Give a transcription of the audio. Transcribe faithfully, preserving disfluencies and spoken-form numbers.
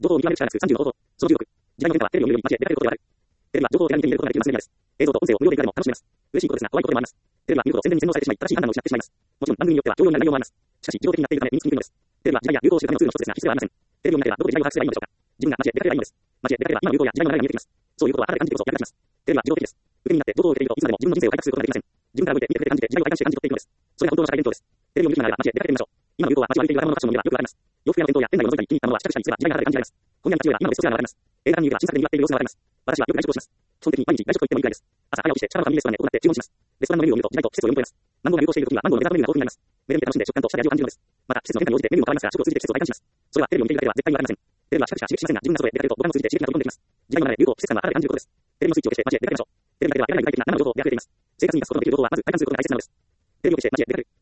情報を見極める力がつくさんじゅうの方法。そのじゅうろく。時代の変化はテレビを見るより間違え出かけることではある。テレビは情報を手軽に手に入れることができるマスメディアです。映像と音声を無料でいくらでも楽しめます。嬉しいことですが、怖いことでもあります。テレビは見るほど宣伝に洗脳されてしまい、正しい判断を失ってしまいます。もちろん番組によっては教養になる内容もあります。しかし、自動的になっているため身につきにくいのです。テレビは時代や流行習慣のツールの一つですが、必要ではありません。テレビを見なければどこで時代を把握すればいいのでしょうか。自分が街へ出かければいいのです。街へ出かければ今の流行や時代の流れが見えてきます。そういうことはあなたが感じてこそ役立ちます。テレビは自動的です。受け身になって情報を受けているといつまでも自分の人生を改革することができません。自分から動いて見てくれて感じて時代を体感して感じ取っていくのです。それが本当の社会伝統です。テレビを見る暇があれば街へ出かけてみましょう。今の流行は街を歩いている若者のファッションの見ればよくあります。洋服屋の店頭や店内を覗いたり気に入ったものは近くしたりすれば時代の流れが感じられます。今夜の街へは今のベストセラーが流れます。映画館に行けば新作で賑わっている様子がわかります。私はよく外食をします。基本的に毎日外食と言ってもいいくらいです。朝早起きして近場のファミリーレストランで行って注文します。レストランのメニューを見ると時代と季節を読み取れます。マンゴーが流行している時にはマンゴーのデザートメニューが豊富になります。目で見て楽しんで食感と舌で味を感じるのです。また季節の変化に応じてメニューも変わりますが、食を通じて季節を体感します。それはテレビを見ているだけでは絶対にわかりません。テレビは視覚しか刺激しませんが、自分が外へ出かけると五感を通じて刺激が飛び込んできます。時代の流れ、流行、季節感はあなたで感じることです。テレビのスイッチを消して街へ出かけましょう。テレビだけでは得られない具体的な生の情報を出かけています。生活に出すことができる情報はまず体感することが大切なのです。テレビを消して街へ出かける。